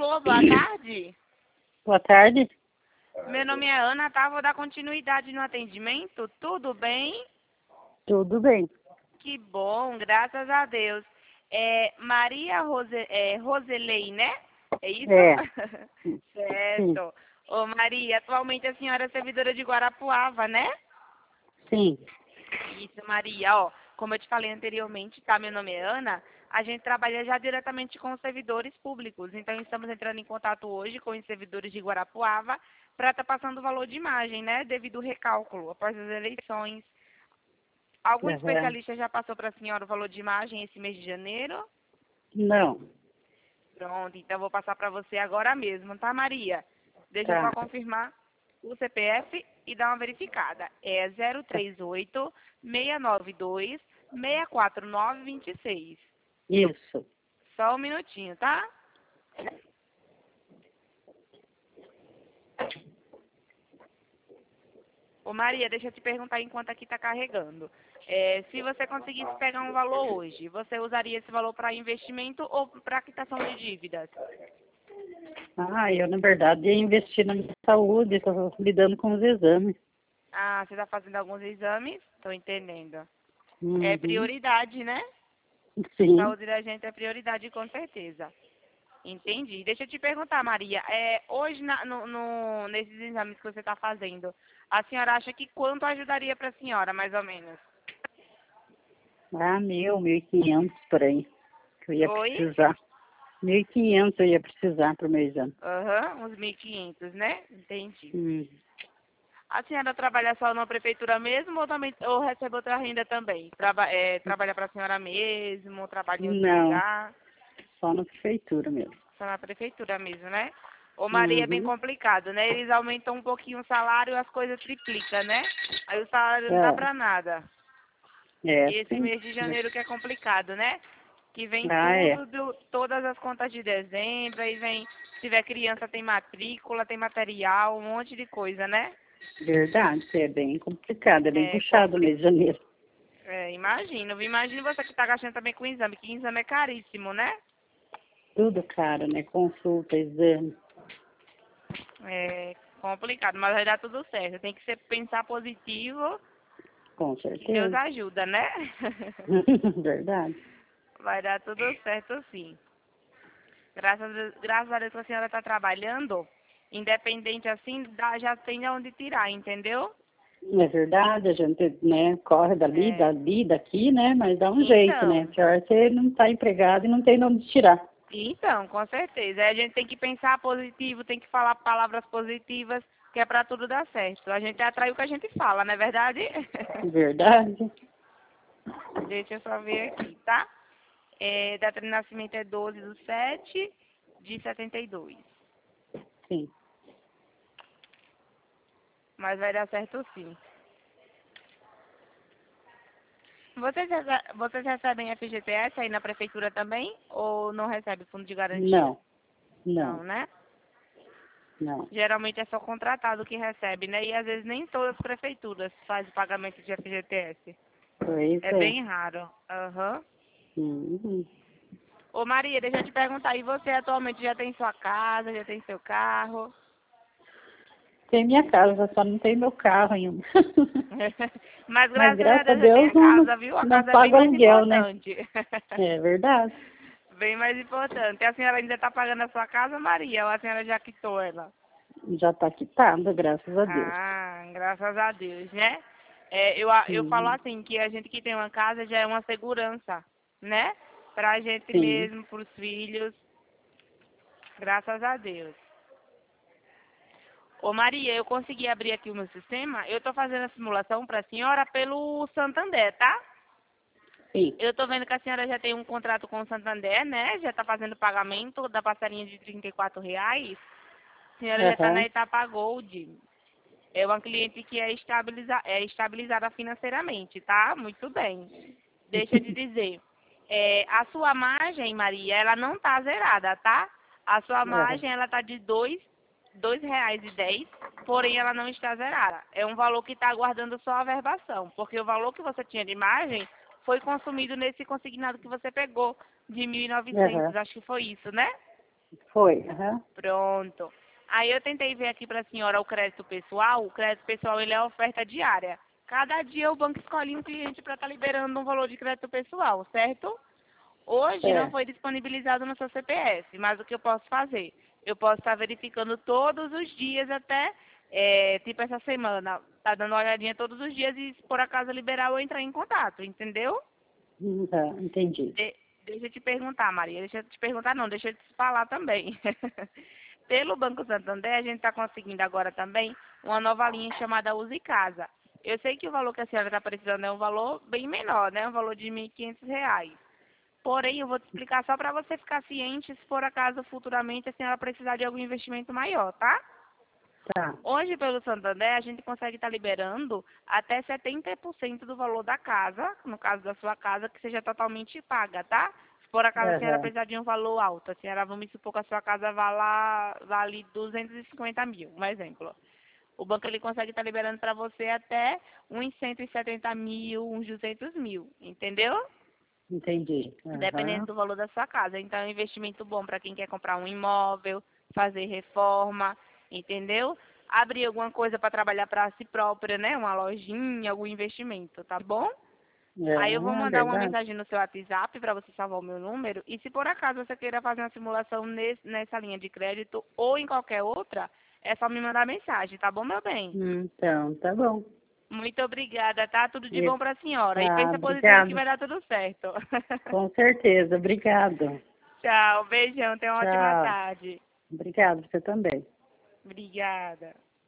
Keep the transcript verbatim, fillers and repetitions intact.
Alô, boa tarde. Boa tarde. Meu nome é Ana, tá? Vou dar continuidade no atendimento. Tudo bem? Tudo bem. Que bom, graças a Deus. É Maria Rose, é, Roselei, né? É isso? É. Certo. Ô Maria, atualmente a senhora é servidora de Guarapuava, né? Sim. Isso, Maria. Ó, como eu te falei anteriormente, tá? Meu nome é Ana. A gente trabalha já diretamente com os servidores públicos. Então, estamos entrando em contato hoje com os servidores de Guarapuava para estar passando o valor de imagem, né? Devido ao recálculo após as eleições. Algum Uhum. especialista já passou para a senhora o valor de imagem esse mês de janeiro? Não. Pronto, então eu vou passar para você agora mesmo, tá, Maria? Deixa eu só Tá. confirmar o C P F e dar uma verificada. É zero três oito, seis nove dois, seis quatro nove, dois seis. Isso. Só um minutinho, tá? Ô Maria, deixa eu te perguntar enquanto aqui está carregando. É, se você conseguisse pegar um valor hoje, você usaria esse valor para investimento ou para quitação de dívidas? Ah, eu, na verdade, ia investir na minha saúde, estou lidando com os exames. Ah, você está fazendo alguns exames? Estou entendendo. É Uhum. prioridade, né? Sim. Saúde da gente é prioridade, com certeza. Entendi. Deixa eu te perguntar, Maria. É, hoje, na- no, no- nesses exames que você está fazendo, a senhora acha que quanto ajudaria para a senhora, mais ou menos? Ah, mil, mil e quinhentos por aí, que eu ia Oi? precisar. Mil e quinhentos eu ia precisar para o meu exame. Aham, uns mil e quinhentos, né? Entendi. Hum. A senhora trabalha só na prefeitura mesmo ou, também, ou recebe outra renda também? Traba, é, trabalha para a senhora mesmo, trabalha em outro Não, lugar? só na prefeitura mesmo. Só na prefeitura mesmo, né? Ô Maria, é bem Uhum. complicado, né? Eles aumentam um pouquinho o salário e as coisas triplicam, né? Aí o salário não dá É, pra nada. é E esse sim. mês de janeiro que é complicado, né? Que vem Ah, é. tudo, do, todas as contas de dezembro, aí vem, se tiver criança tem matrícula, tem material, um monte de coisa, né? Verdade, é bem complicado, é bem É, puxado o mês de janeiro. É, imagino. Imagino você que está gastando também com exame, que exame é caríssimo, né? Tudo caro, né? Consulta, exame. É complicado, mas vai dar tudo certo. Tem que ser, pensar positivo, Com que Deus certeza. ajuda, né? Verdade. Vai dar tudo certo sim. Graças, a Deus- graças a Deus que a senhora está trabalhando, independente assim, dá, já tem de onde tirar, entendeu? É verdade, a gente, né, corre dali, É, dali, daqui, né? Mas dá um jeito, né? então, Pior você não tá empregado e não tem de onde tirar. então, com certeza. Aí a gente tem que pensar positivo, tem que falar palavras positivas, que é para tudo dar certo. A gente atrai o que a gente fala, não é verdade? Verdade? Deixa eu só ver aqui, tá? É, data de nascimento é doze do sete de setenta e dois. Sim. Mas vai dar certo sim. Vocês, rece- vocês recebem F G T S aí na prefeitura também? Ou não recebe fundo de garantia? Não, não, Não, né? não. Geralmente é só contratado que recebe, né? E às vezes nem todas as prefeituras fazem pagamento de F G T S. Pois É é. bem raro. Aham. Uhum. Ô Maria, deixa eu te perguntar, e você atualmente já tem sua casa, já tem seu carro? Tem minha casa, só não tem meu carro ainda. Mas Mas graças a graças a Deus você tem Deus a não, casa, viu? A não casa é bem pago mais aluguel, né? importante. É verdade. Bem mais importante. A senhora ainda está pagando a sua casa, Maria? Ou a senhora já quitou ela? Já tá quitada, graças a Deus. Ah, graças a Deus, né? É, eu, a- eu falo Sim, assim, que a gente que tem uma casa já é uma segurança, né? Pra gente sim. mesmo, pros filhos. Graças a Deus. Ô Maria, eu consegui abrir aqui o meu sistema. Eu tô fazendo a simulação pra senhora pelo Santander, tá? Sim. Eu tô vendo que a senhora já tem um contrato com o Santander, né? Já tá fazendo pagamento da parcelinha de trinta e quatro reais. A senhora já está na Aham. etapa Gold. É uma cliente que é, estabiliza, é estabilizada financeiramente, tá? Muito bem. Deixa eu te dizer. É, a sua margem, Maria, ela não tá zerada, tá? A sua Aham. margem, ela tá de dois, dois reais e dez, porém ela não está zerada. É um valor que está aguardando só a verbação, porque o valor que você tinha de margem foi consumido nesse consignado que você pegou, de mil e novecentos, Aham. acho que foi isso, né? Foi, aham. Pronto. Aí eu tentei ver aqui para a senhora o crédito pessoal. O crédito pessoal ele é oferta diária. Cada dia o banco escolhe um cliente para estar liberando um valor de crédito pessoal, certo? Hoje não É. foi disponibilizado no seu C P F, mas o que eu posso fazer? Eu posso estar verificando todos os dias até, é, tipo essa semana, tá dando uma olhadinha todos os dias e se por acaso liberar eu entrar em contato, entendeu? Hum, Tá, entendi. De- deixa eu te perguntar, Maria. Deixa eu te perguntar, não, deixa eu te falar também. Pelo Banco Santander, a gente está conseguindo agora também uma nova linha chamada Use Casa. Eu sei que o valor que a senhora está precisando é um valor bem menor, né? Um valor de mil e quinhentos reais. Porém, eu vou te explicar só para você ficar ciente se por acaso futuramente a senhora precisar de algum investimento maior, tá? Tá, Hoje, pelo Santander, a gente consegue estar liberando até setenta por cento do valor da casa, no caso da sua casa, que seja totalmente paga, tá? Se por acaso a senhora aham, precisar de um valor alto, a senhora, vamos supor que a sua casa vala, vale duzentos e cinquenta mil, um exemplo. O banco ele consegue estar liberando para você até uns cento e setenta mil, uns duzentos mil, entendeu? entendi. Dependendo Aham, do valor da sua casa. Então, é um investimento bom para quem quer comprar um imóvel, fazer reforma, entendeu? Abrir alguma coisa para trabalhar para si própria, né? Uma lojinha, algum investimento, tá bom? Aí eu vou é, é mandar uma verdade. mensagem no seu WhatsApp para você salvar o meu número. E se por acaso você queira fazer uma simulação nesse, nessa linha de crédito ou em qualquer outra, é só me mandar mensagem, tá bom, meu bem? Hum, Então, tá bom. Muito obrigada, tá? Tudo de E- bom para a senhora. E Ah, pensa positivo que obrigado. vai dar tudo certo. Com certeza, obrigado. Tchau, beijão, tenha uma ótima Tchau. tarde. Obrigado, você também. Obrigada.